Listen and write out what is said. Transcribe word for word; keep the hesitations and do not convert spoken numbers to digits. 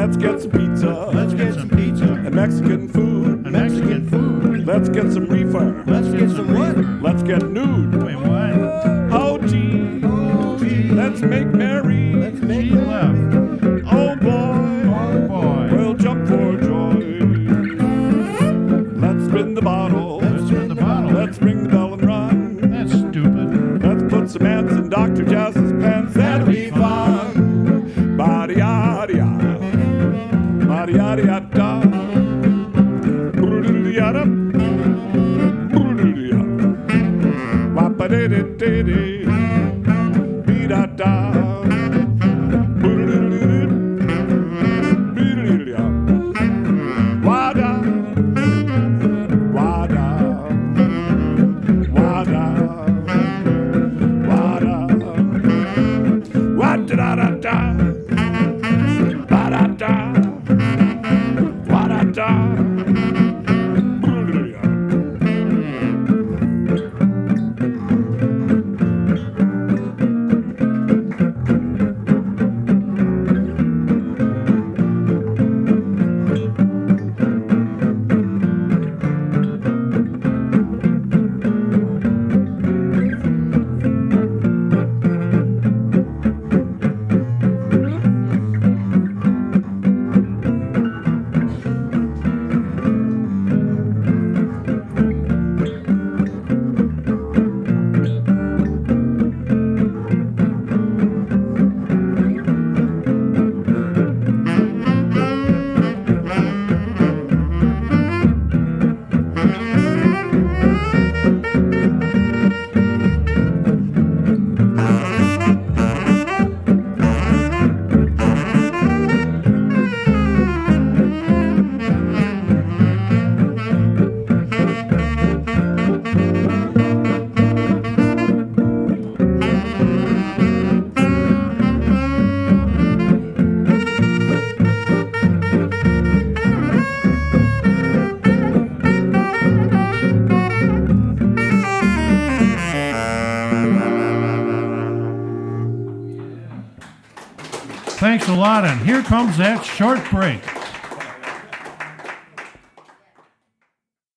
Let's get some pizza. Let's get some pizza. And Mexican food. And Mexican food. Let's get some reefer. Let's get some what? Let's get nude. Wait, what? Oh, gee. Oh, gee. Let's make merry. Let's make Gee love. Oh, boy. Oh, boy. We'll jump for joy. Let's spin the bottle. Let's spin the bottle. Let's ring the bell and run. That's stupid. Let's put some ants in Doctor Jazz's pants. That'll be fun. Body yada yada. Body yada yada. Broo-doo-doo yada. Broo-doo-doo yada. Wap-a-dee-dee-dee-dee. Be-da-da. Thanks a lot, and here comes that short break.